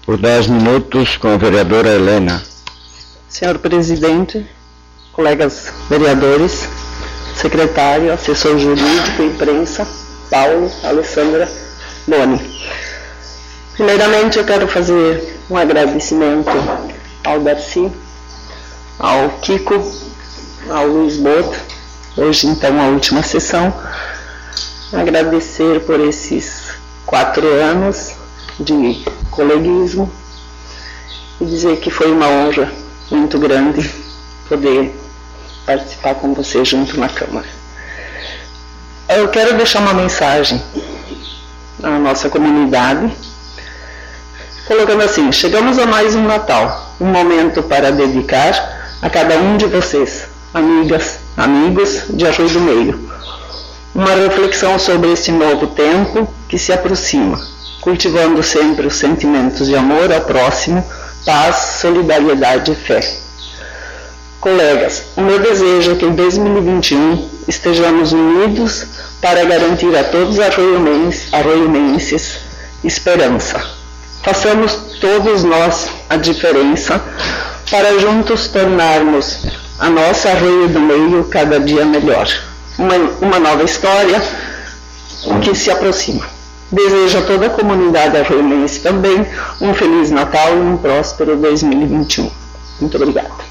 Por 10 minutos, com a vereadora Helena. Senhor presidente, colegas vereadores, secretário, assessor jurídico, imprensa, Paulo, Alessandra, Boni. Primeiramente, eu quero fazer um agradecimento ao Darcy, ao Kiko, ao Luiz Boto, hoje então a última sessão. Agradecer por esses 4 anos de coleguismo e dizer que foi uma honra muito grande poder participar com você junto na Câmara. Eu quero deixar uma mensagem à nossa comunidade, colocando assim: chegamos a mais um Natal, um momento para dedicar a cada um de vocês, amigas, amigos de Arroio do Meio, uma reflexão sobre este novo tempo que se aproxima, cultivando sempre os sentimentos de amor ao próximo, paz, solidariedade e fé. Colegas, o meu desejo é que em 2021 estejamos unidos para garantir a todos os arroiomenses esperança. Façamos todos nós a diferença para juntos tornarmos a nossa Arroio do Meio cada dia melhor. Uma nova história que se aproxima. Desejo a toda a comunidade arroiomense também um Feliz Natal e um próspero 2021. Muito obrigada.